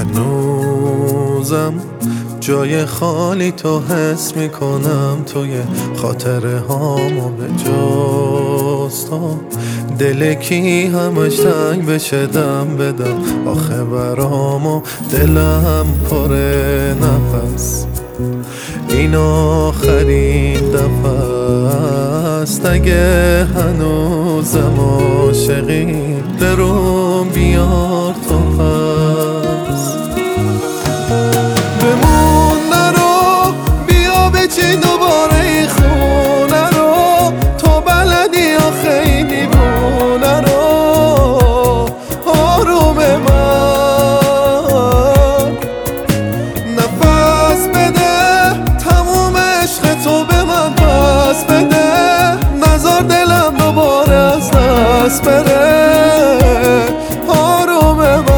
هنوزم جای خالی تو حس میکنم، توی خاطره هامو به جز تو دل کی همش تنگ بشه دم بدم آخه برامو دلم پره نفس. این آخرین دفعه است اگه هنوزم عاشقی برام بیار تو پس. بمون نرو بیا بچین دوباره ای خونه رو، تو بلدی آخه این دیوونه رو. آروم من نفس بده، تموم عشق تو به من پس بده، نذار دلم دوباره از دست بره. آروم من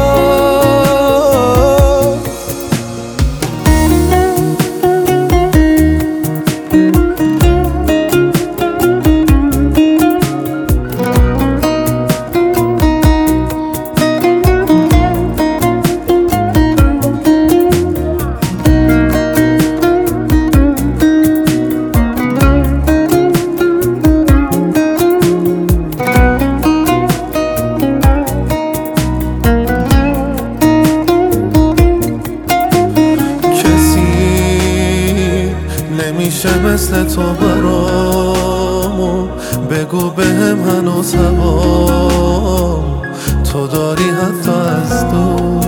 نمیشه مثل تو برامو، بگو بهم هنوز هوام تو داری حتی از دور.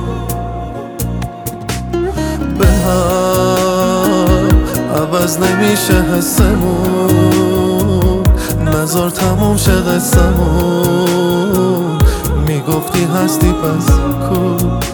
به هم عوض نمیشه حسمون، نذار تموم شه قصمون. میگفتی هستی پس کو